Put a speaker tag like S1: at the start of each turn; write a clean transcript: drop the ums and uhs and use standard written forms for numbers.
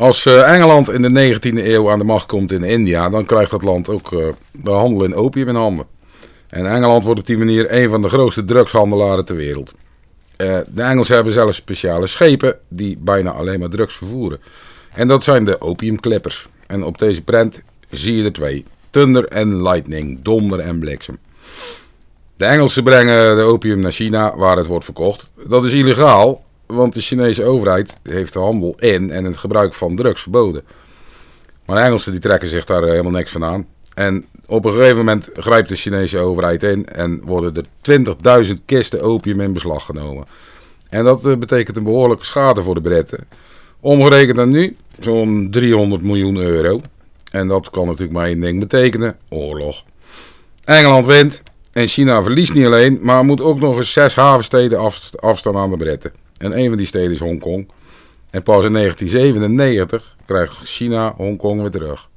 S1: Als Engeland in de 19e eeuw aan de macht komt in India, dan krijgt dat land ook de handel in opium in handen. En Engeland wordt op die manier een van de grootste drugshandelaren ter wereld. De Engelsen hebben zelfs speciale schepen die bijna alleen maar drugs vervoeren. En dat zijn de opiumklippers. En op deze prent zie je er twee. Thunder en lightning, donder en bliksem. De Engelsen brengen de opium naar China waar het wordt verkocht. Dat is illegaal, want de Chinese overheid heeft de handel in en het gebruik van drugs verboden. Maar de Engelsen die trekken zich daar helemaal niks van aan. En op een gegeven moment grijpt de Chinese overheid in en worden er 20.000 kisten opium in beslag genomen. En dat betekent een behoorlijke schade voor de Britten. Omgerekend naar nu zo'n 300 miljoen euro. En dat kan natuurlijk maar één ding betekenen: oorlog. Engeland wint en China verliest niet alleen, maar moet ook nog eens 6 havensteden afstaan aan de Britten. En een van die steden is Hongkong. En pas in 1997 krijgt China Hongkong weer terug.